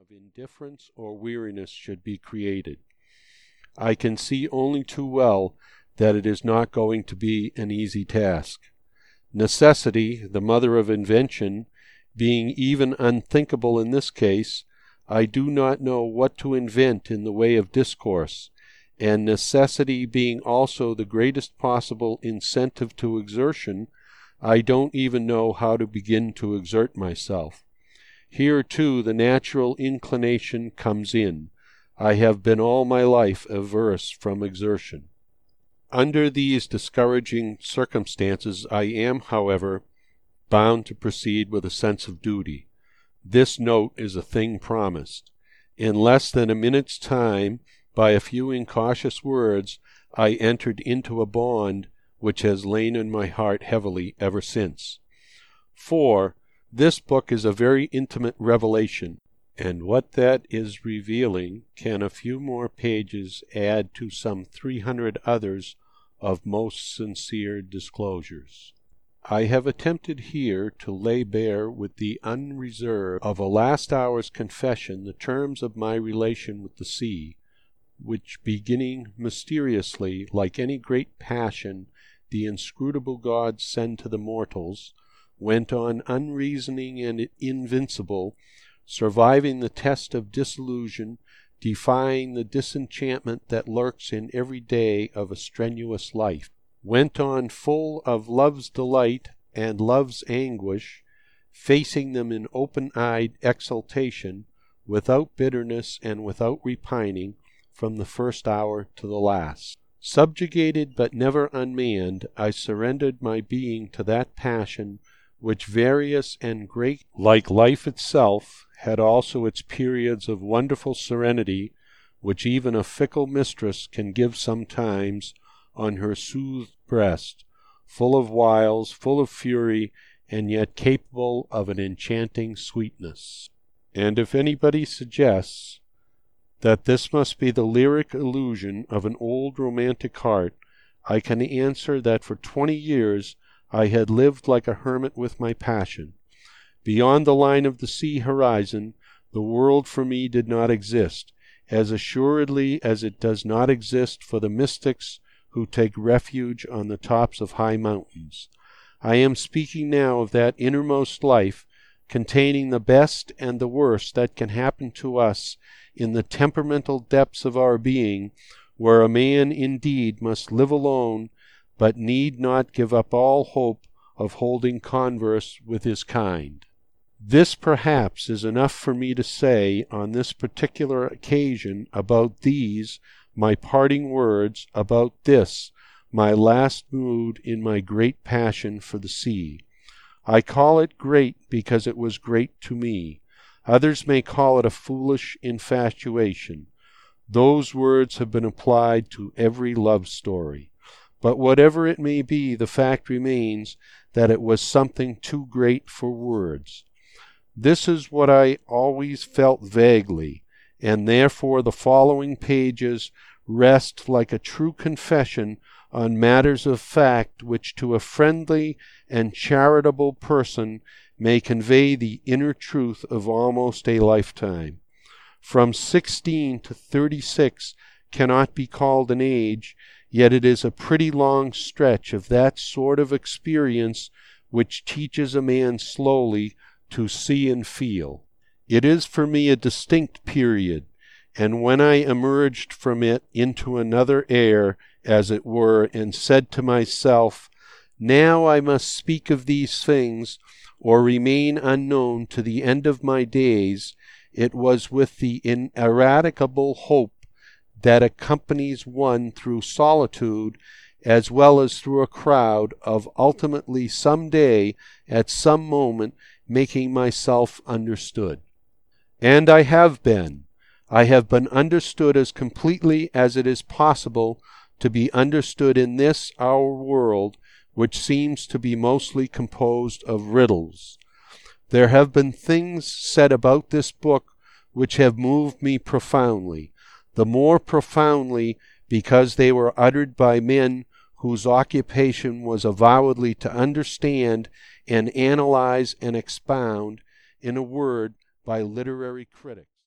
of indifference or weariness should be created. I can see only too well that it is not going to be an easy task. Necessity, the mother of invention, being even unthinkable in this case, I do not know what to invent in the way of discourse, and necessity being also the greatest possible incentive to exertion, I don't even know how to begin to exert myself. Here, too, the natural inclination comes in. I have been all my life averse from exertion. Under these discouraging circumstances I am, however, bound to proceed with a sense of duty. This note is a thing promised. In less than a minute's time, by a few incautious words, I entered into a bond which has lain in my heart heavily ever since. For this book is a very intimate revelation, and what that is revealing can a few more pages add to some 300 others of most sincere disclosures. I have attempted here to lay bare with the unreserve of a last hour's confession the terms of my relation with the sea, which, beginning mysteriously, like any great passion the inscrutable gods send to the mortals, went on unreasoning and invincible, surviving the test of disillusion, defying the disenchantment that lurks in every day of a strenuous life, went on full of love's delight and love's anguish, facing them in open-eyed exultation, without bitterness and without repining, from the first hour to the last. Subjugated but never unmanned, I surrendered my being to that passion which, various and great like life itself, had also its periods of wonderful serenity, which even a fickle mistress can give sometimes on her soothed breast, full of wiles, full of fury, and yet capable of an enchanting sweetness. And if anybody suggests that this must be the lyric illusion of an old romantic heart, I can answer that for 20 years I had lived like a hermit with my passion. Beyond the line of the sea horizon, the world for me did not exist, as assuredly as it does not exist for the mystics who take refuge on the tops of high mountains. I am speaking now of that innermost life, containing the best and the worst that can happen to us in the temperamental depths of our being, where a man indeed must live alone, but need not give up all hope of holding converse with his kind. This perhaps is enough for me to say on this particular occasion about these, my parting words, about this, my last mood in my great passion for the sea. I call it great because it was great to me. Others may call it a foolish infatuation. Those words have been applied to every love story. But whatever it may be, the fact remains that it was something too great for words. This is what I always felt vaguely, and therefore the following pages rest like a true confession on matters of fact which to a friendly and charitable person may convey the inner truth of almost a lifetime. From 16 to 36 cannot be called an age, yet it is a pretty long stretch of that sort of experience which teaches a man slowly to see and feel. It is for me a distinct period, and when I emerged from it into another air, as it were, and said to myself, "Now I must speak of these things, or remain unknown to the end of my days," it was with the ineradicable hope that accompanies one through solitude as well as through a crowd of ultimately some day, at some moment, making myself understood. And I have been. I have been understood as completely as it is possible to be understood in this our world, which seems to be mostly composed of riddles. There have been things said about this book which have moved me profoundly, the more profoundly because they were uttered by men whose occupation was avowedly to understand and analyze and expound, in a word, by literary critics.